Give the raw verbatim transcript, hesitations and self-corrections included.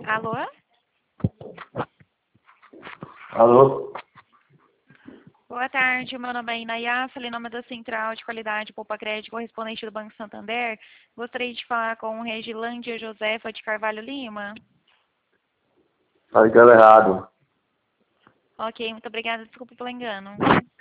Alô? Alô? Boa tarde, meu nome é Inayá, falei em nome da Central de Qualidade Poupa Crédito, correspondente do Banco Santander. Gostaria de falar com Regilândia Josefa de Carvalho Lima. Tá ligado errado. Ok, muito obrigada, desculpa pelo engano.